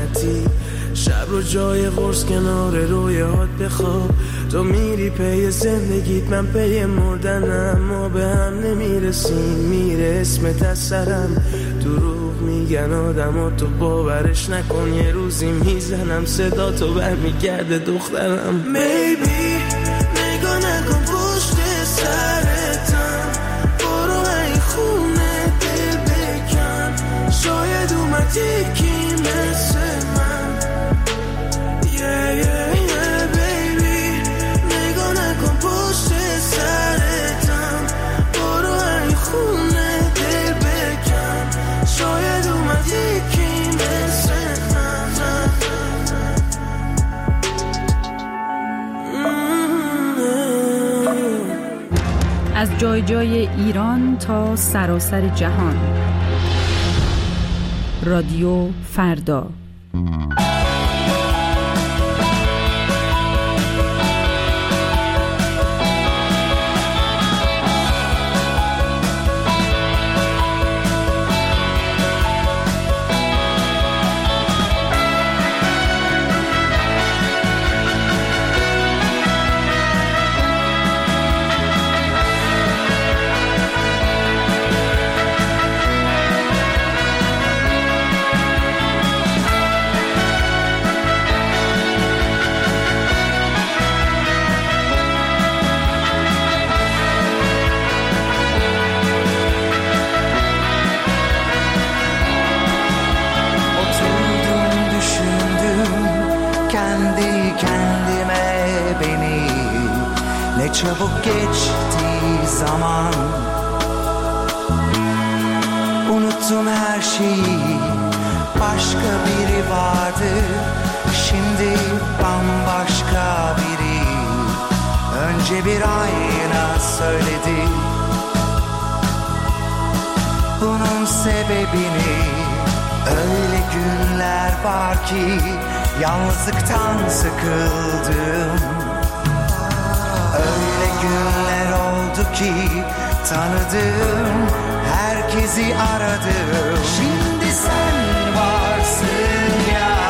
راحتی، شب رو جای قرص کنار رویات بخواب. تو میری پی زندگیت، من پی مردنم، ما به هم نمیرسیم، میره اسمت از سرم. دروغ میگن آدم ها، تو باورش نکن، یه روزی میزنم صدا تو برمیگرده دخترم. Maybe نگاه نکن پشت سرتم، برو این خونه دل بکن، شاید اومد یکی مثل من. Yeah, yeah, yeah, baby. نگاه نکن پشت سرتم، برو این خونه دل بکن، شاید اومد یکی مثل من. از جای جای ایران تا سراسر جهان، رادیو فردا. Çabuk geçti zaman, unuttum her şeyi, başka biri vardı, şimdi bambaşka biri. Önce bir ayna söyledi bunun sebebini. Öyle günler var ki yalnızlıktan sıkıldım. Öyle günler oldu ki tanıdım, herkesi aradım. Şimdi sen varsın ya,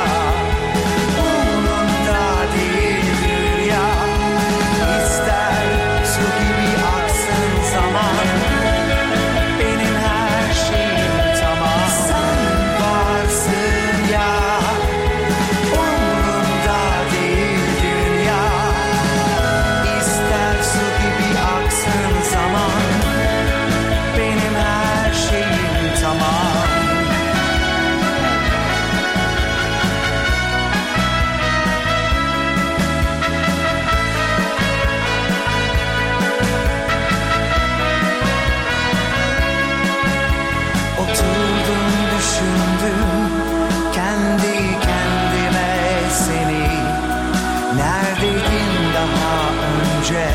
umurumda değil dünya. İster su gibi aksın zaman, benim her şeyim tamam. Sen varsın ya, umurumda değil dünya. İster su gibi aksın zaman, benim her şeyim tamam. Oturdum düşündüm kendi kendime seni. Neredeydin daha önce?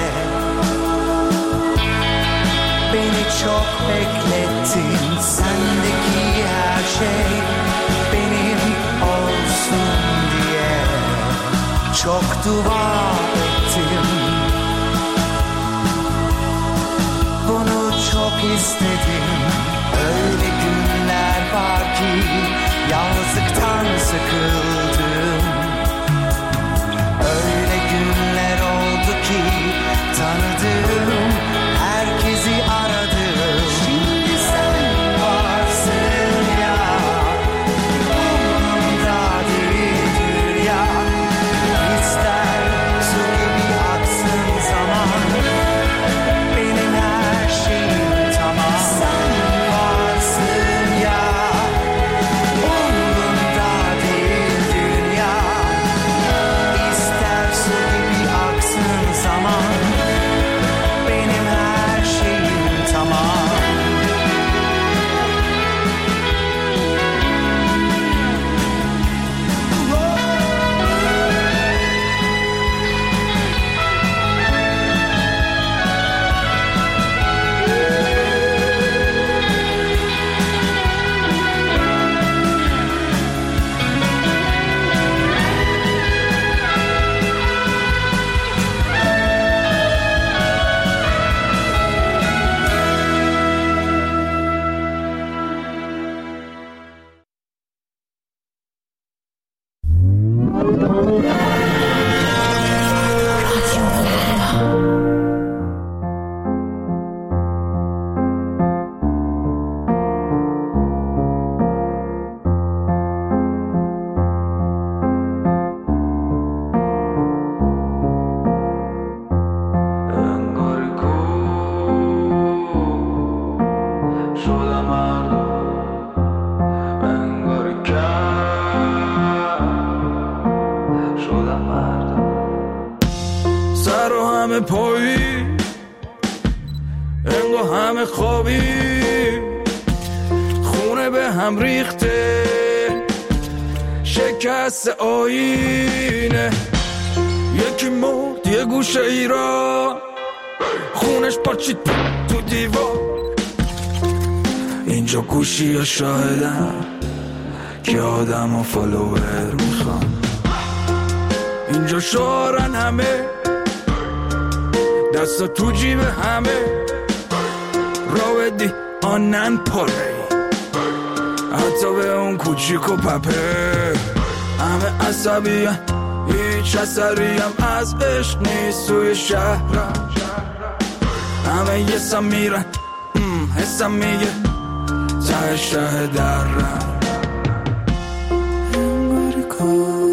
Beni çok beklettin, sendeki her şey benim olsun diye. Çok dua ettim, bunu çok istedim. Öyle günler var ki yalnızlıktan sıkıldım. Öyle günler oldu ki tanıdım, herkesi aradım. Şimdi sen varsın ya, umurumda değil dünya. İster su gibi aksın zaman, benim her şeyim tamam. Sen varsın ya, umurumda همه پایی انگار همه خوابی خونه به هم ریخته شکست آینه یکی مرد یه گوشه ایران خونش پاچید تو دیوار اینجا گوشی ها شاهدن که آدم و فالوور میخوان اینجا شعارن همه دستا تو جیب همه راودی آنن پاره حتی به اون کوچیک و پپه همه عصبی هیچ اثری هم از عشق نیست توی شهرم همه یه سم میرن حسم میگه ته شه درم انگاری کن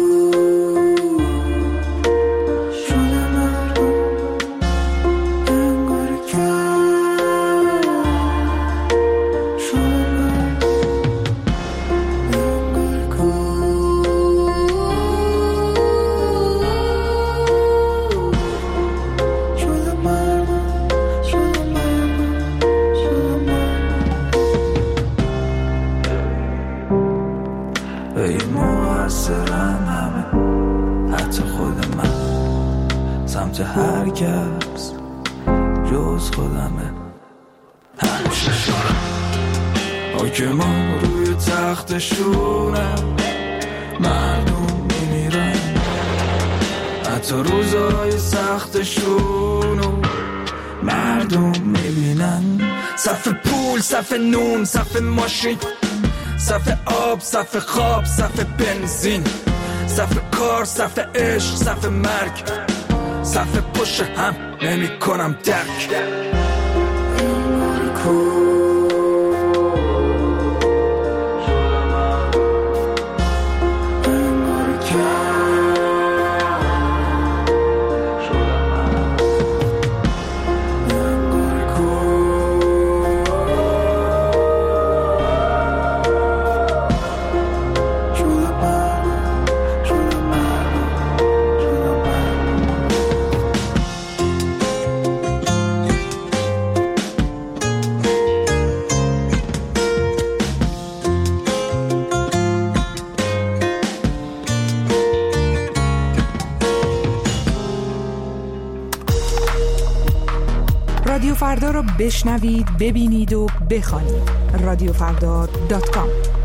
هر کس جز خودمه همیشه شارم حاکمان روی تختشونه مردم میمیرن حتی روزای سختشونو مردم میبینن صف پول، صف نون، صف ماشین صف آب، صف خواب، صف بنزین صف کار، صف عشق، صف مرگ صف پشت هم نمی کنم درک رادیو فردا رو بشنوید، ببینید و بخوانید. رادیوفردا.com.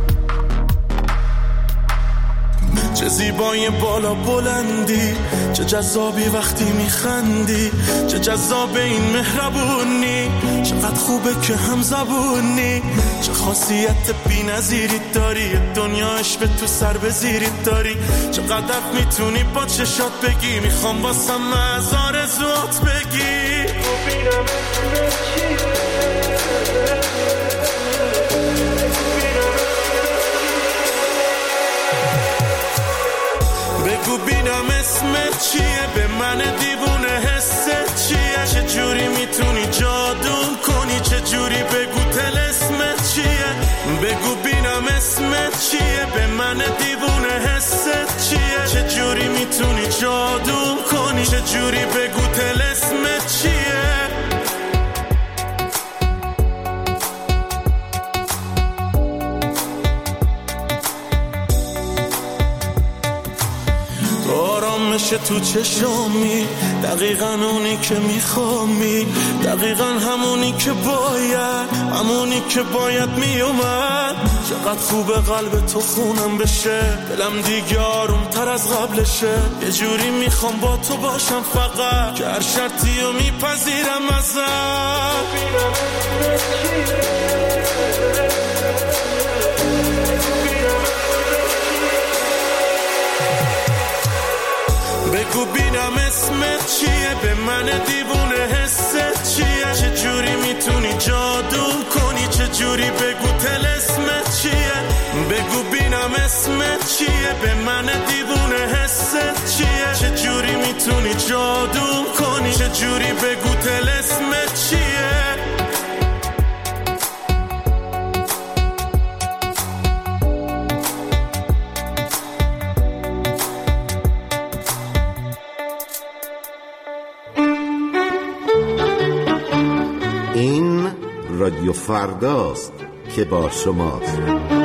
چه زیبای بالا بلندی، چه جذابی وقتی میخندی، چه جذاب این مهربونی، چقدر خوبه که هم زبونی، چه خاصیت بی‌نظیری داری، دنیاش به تو سر بزیری داری، چقدر میتونی با چشات بگی، میخوام واسم از آرزوات بگی. بگو بینم اسمت چیه، به من دیوونه حست چیه، چه جوری میتونی جادوم کنی، چه جوری بگو طلسمت چیه، بگو بینم اسمت چیه، به من دیوونه حست چیه، چه جوری میتونی جادوم کنی، چه جوری بگو طلسمت چیه. آرامش تو چشامی، دقیقاً اونی که میخوامی، دقیقاً همونی که باید، همونی که باید میومد. چقدر خوبه قلب تو خونم بشه، دلم دیگه آروم تر از قبلشه، یه جوری میخوام با تو باشم فقط، که هر شرطی رو میپذیرم ازت. بگو بینم اسمت چیه، به من دیوونه حست چیه، چه جوری میتونی جادوم کنی، چه جوری بگو طلسمت چیه، بگو بینم اسمت چیه، به من دیوونه حست چیه، چه جوری میتونی جادوم کنی، چه جوری بگو طلسمت چیه. رادیو فرداست که با شماست.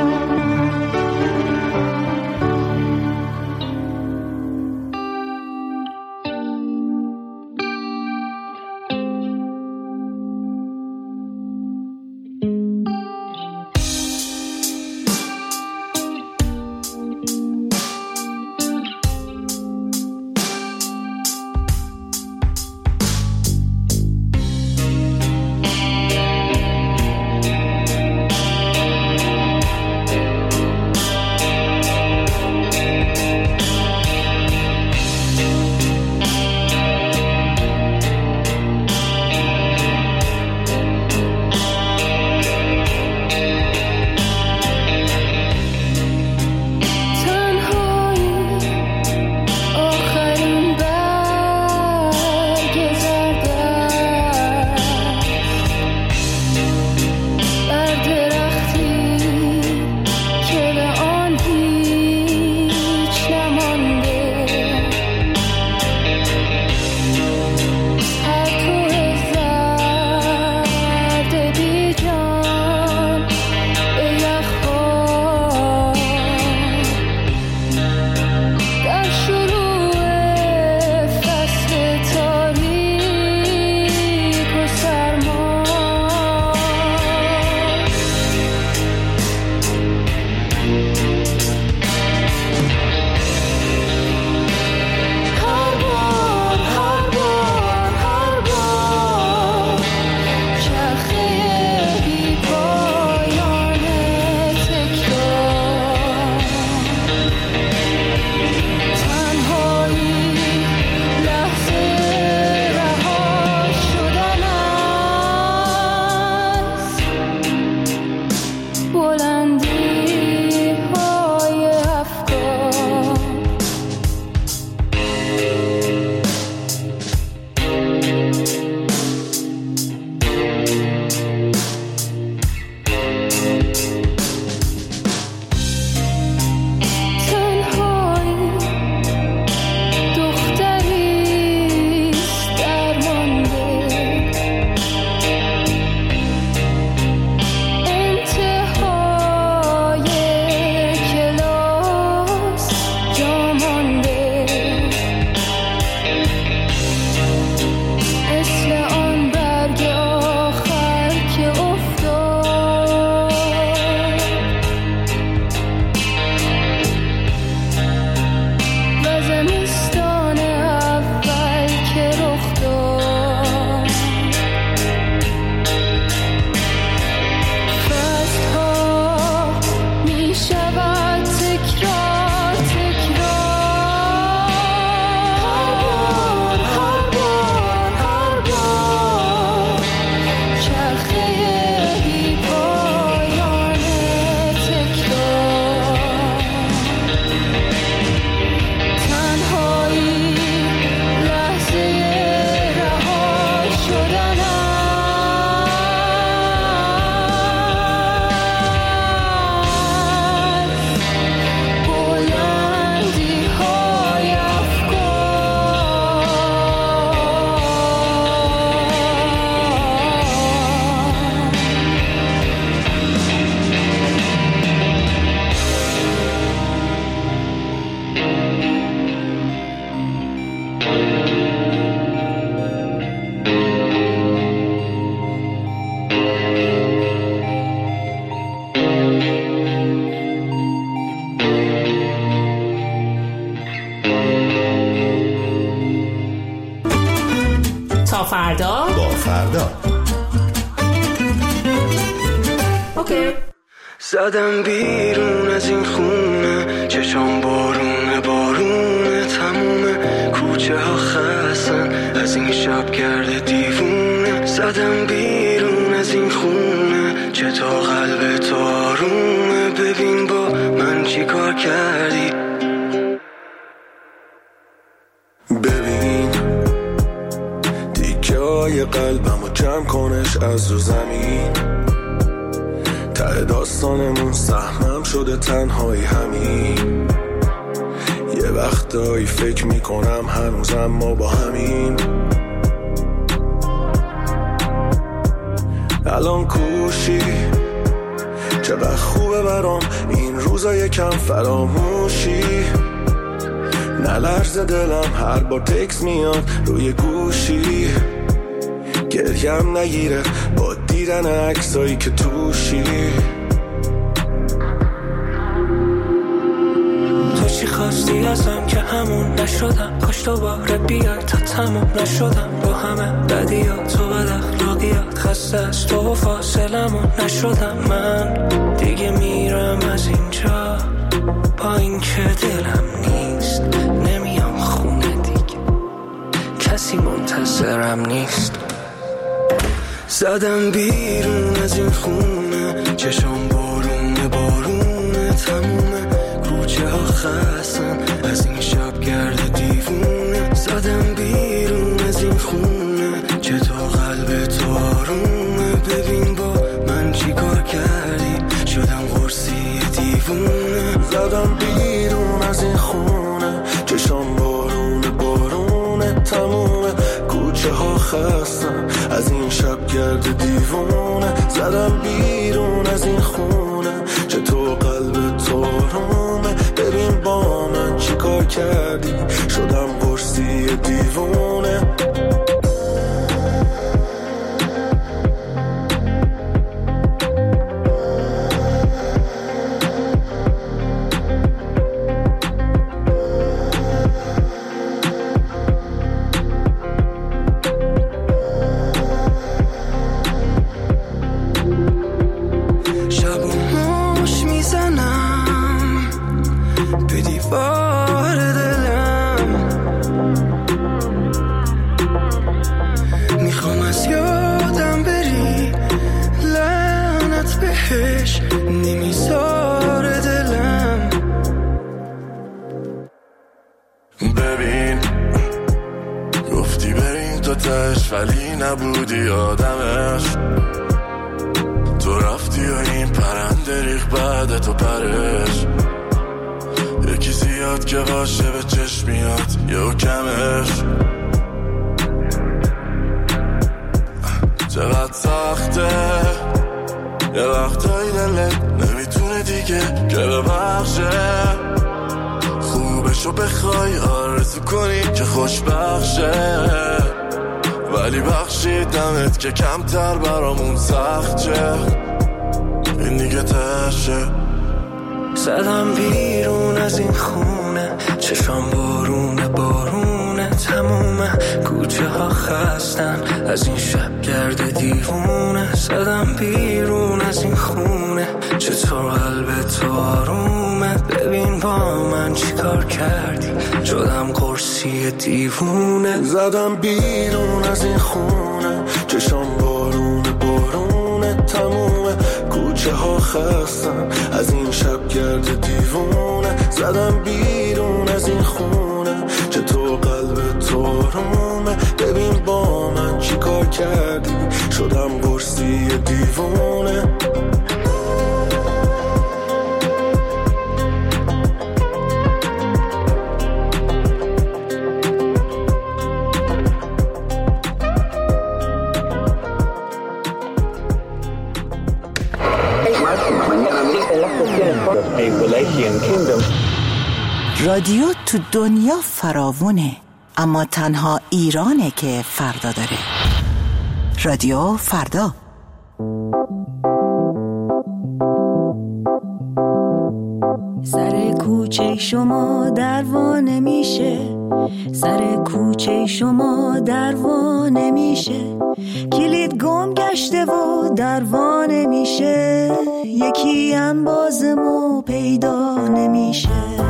تا فردا با فردا. اوکی. زدم بیرون از این خونه، چشام بارونه بارونه، تمومه کوچه ها خستن از این شب کرده دیوونه. زدم بیرون از این خونه، چه تا قلب تو آرومه، ببین با من چی کار کردی. ببین دیگه های قلبمو جمع کنش از رو زمین، ته داستانمون سهمم شده تنهایی همین. یه وقتایی فکر میکنم هنوزم ما با همین. الان کوشی چقدر خوبه برام این روزا یکم فراموشی. نلرزه دلم هر بار تکس میاد روی گوشی، گریم نگیره با دیدن عکسایی که توشی. تو چی خواستی ازم که همون نشدم، کاش دوباره بیای تا تموم نشدم با همه بدیات و بد اخلاقیات. خسته از تو و فاصلمون نشدم من دیگه، میرم از اینجا با این که دلم نیست. نمیام خونه دیگه، کسی منتظرم نیست. زدم بیرون از این خونه، چشم بارونه بارونه تمومه، کوچه ها خستن از این شب گرد دیوونه. زدم بیرون از این خونه، چطور قلب تو آرومه، ببین با من چی کار کردی، شدم قرصی دیوونه. زدم بیرون از این خونه، چشم بارونه بارونه تمومه، کوچه ها خستن از این شب گرد دیوونه. زدم بیرون از این خونه، چطور قلب تو آرومه، ببین با من چی کار کردی، شدم قرصی دیوونه. ولی نبودی آدمش، تو رفتی و این پرنده ریخ بعد تو پرش. یکی زیاد که باشه به چشم میاد یا کمش. چقدر سخته یه وقتایی دلت نمیتونه دیگه که ببخشه، خوبشو بخوای آرزو کنی که خوشبخشه، ولی بخشیدمت که کمتر برامون سخت شه، این دیگه تشه. زدم بیرون از این خونه، چشم بارونه بارونه تمومه، کوچه ها خستن از این شب گرد دیوونه. زدم بیرون از این خونه، چطور قلب تو آرومه، ببین با من چی کار کردی، شدم قرصی دیوونه. زدم بیرون از این خونه، چشم بارونه بارونه تمومه، کوچه ها خستن از این شب گرد دیوونه. زدم بیرون از این خونه، چطور قلب تو آرومه، ببین با من چی کار کردی، شدم قرصی دیوونه. رادیو تو دنیا فراوونه، اما تنها ایرانه که فردا داره. رادیو فردا. سر کوچه شما دروا نمیشه، سر کوچه شما دروا نمیشه، کلید گم گشته و دروا نمیشه، یکی هم بازمو پیدا نمیشه.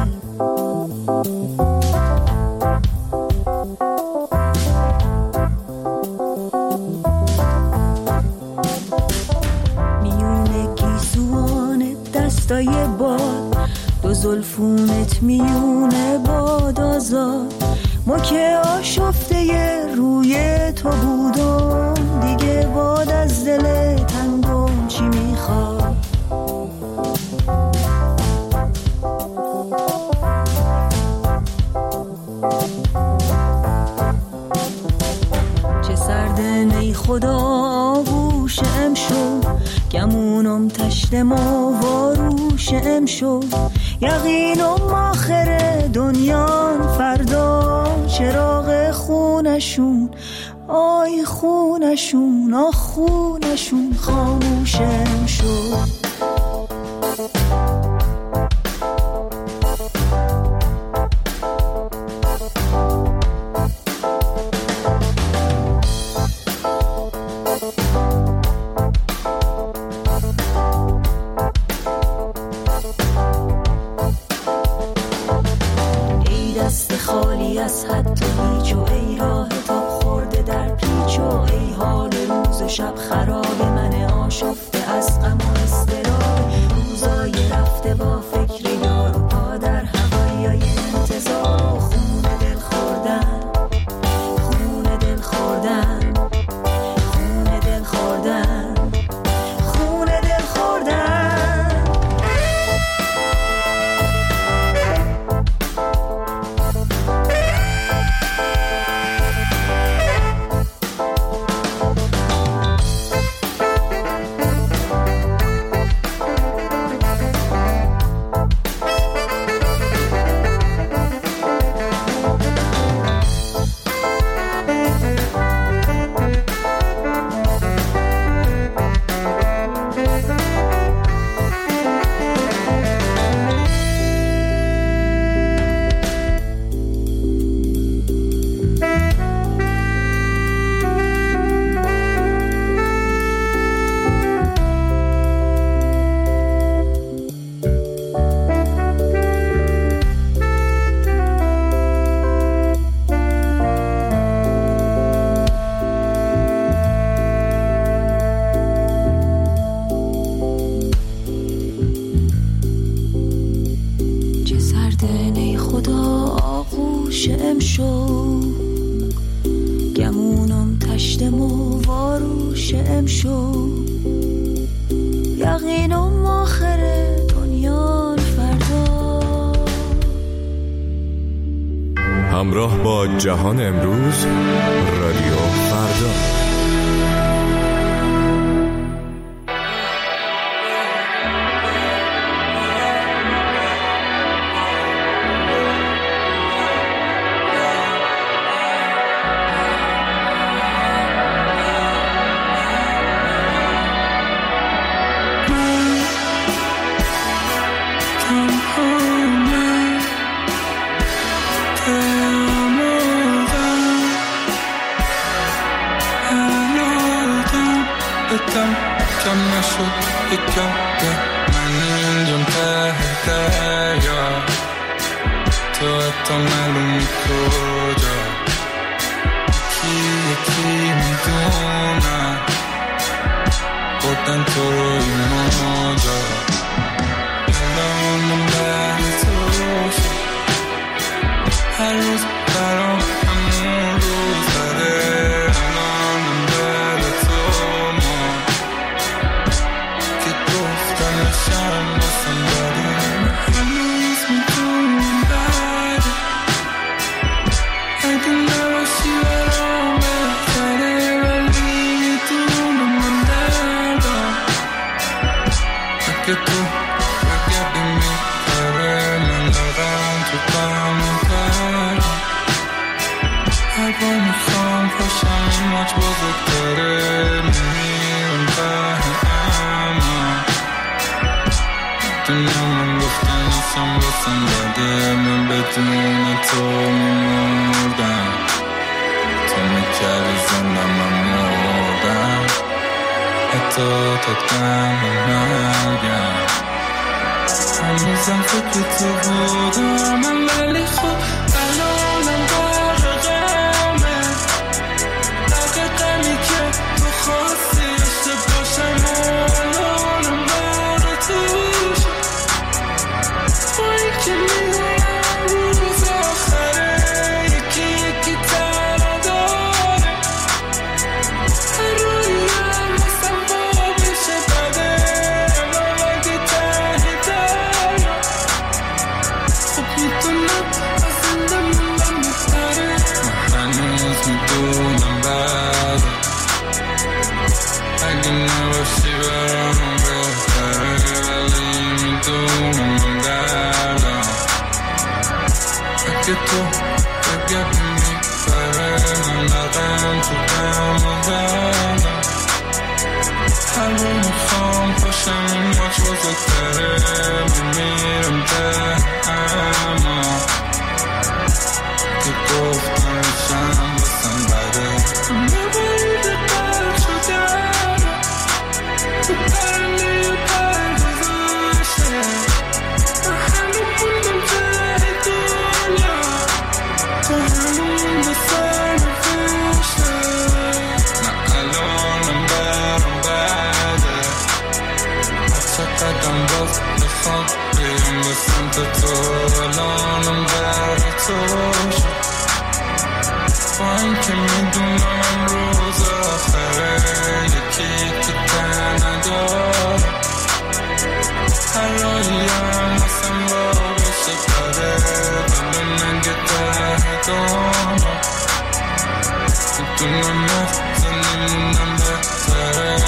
میونه گیسوان دستای باد، دو زلفونت میونه باد آزاد، ما که آشفته روی تو بودم، دیگه باد از دل تنگم چی میخواد. چه سرده نی خدا روشم شو گمونم تشتم و واروشم شو یقینم آخر دنیا فردا چراغ خونشون آی خونشون آ خونشون خاموشم شو ای دست خالی از حد و هیچ و ای راه تاب خورده در پیچ و ای حال روز و شب خراب من آشفته از غم و اضطراب روزای رفته با فکر یار و پا در هوای انتظار خون دل خوردن خون دل خوردن خون دل خوردن خون دل خوردن شم شو گمونم تشتم و واروشم شو یقینم آخر دنیا فردا همراه با جهان امروز رادیو فردا. کم نشد یکم من اینجام ته دریا تو حتی معلومی کجا یکی میدونم بردن تو رو این ماجا الان من به تو شد هر روز برام همون روز داره که تو بگردی میکره من دارم تو قمو کردم هر بار میخوام پاشم این ماچ بزرگتره میمیرم ته اما دنیا من گفتن اصلا بسن داده من بدون تو میمردم تو میکردی زندم من مردم حتی تا دم مرگم هنوزم فکر تو بودم من ولی خب الانم غرقمه غمی که تو خواستی داشته باشم الانم غرق توش بایی که میدونم روز آخره یکی تنها داره هر رویم مثلا با میشه بده الان اگه ته دریا خب میتونم که تو بگه میبره من نقم تو دم و دردم هر رو میخوام پاشم این ماچ بزرگتره میمیرم ده اما که گفتم شم بسن بده نباید قلب شده تو پرلی و پر گذاشته همه موندم ته دنیا تو همون به سر نفشته نه الانم برم بده حتی قدم باز بخوام بریم به سمت تو الانم بر تو شد با این که میدونم روز آخره یکی که تن نداره هر راهی هم حسن با بشه داره دل ننگه ته دانم میدونم نمیدونم بهتره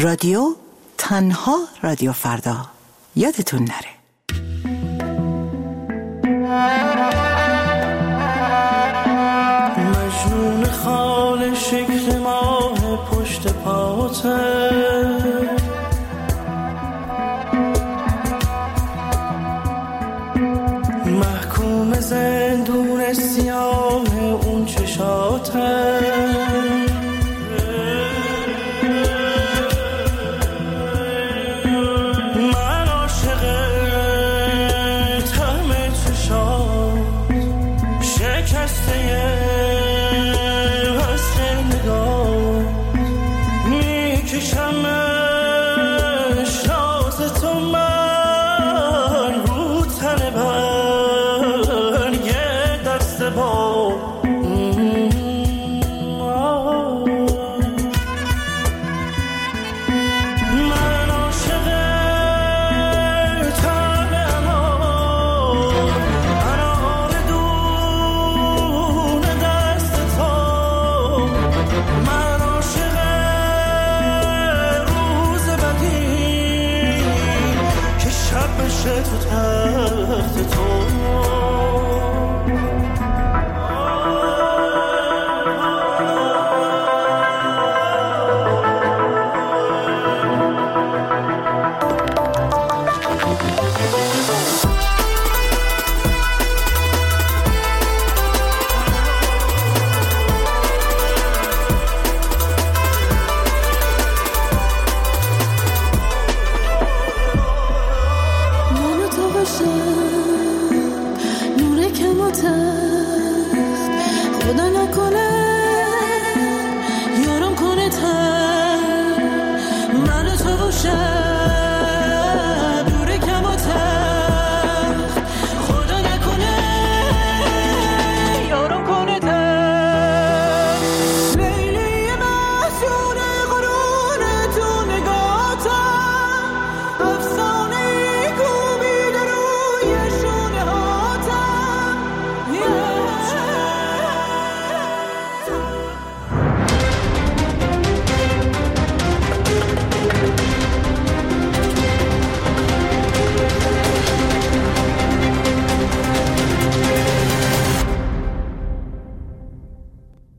رادیو تنها رادیو فردا. یادتون نره. مجنون خال شکل ماه پشت پاته، محکوم زندون سیاه اون چشاته، من عاشق طعم چشات شکسته وصل نگاه، میکشمش راز تو من رو تن برگ دست با. من عاشق طعم انار دون دست تو، من عاشق روز بدی که شب بشه تو تخت تو. منو تو باشم نور کم و تخت، خدا نکنه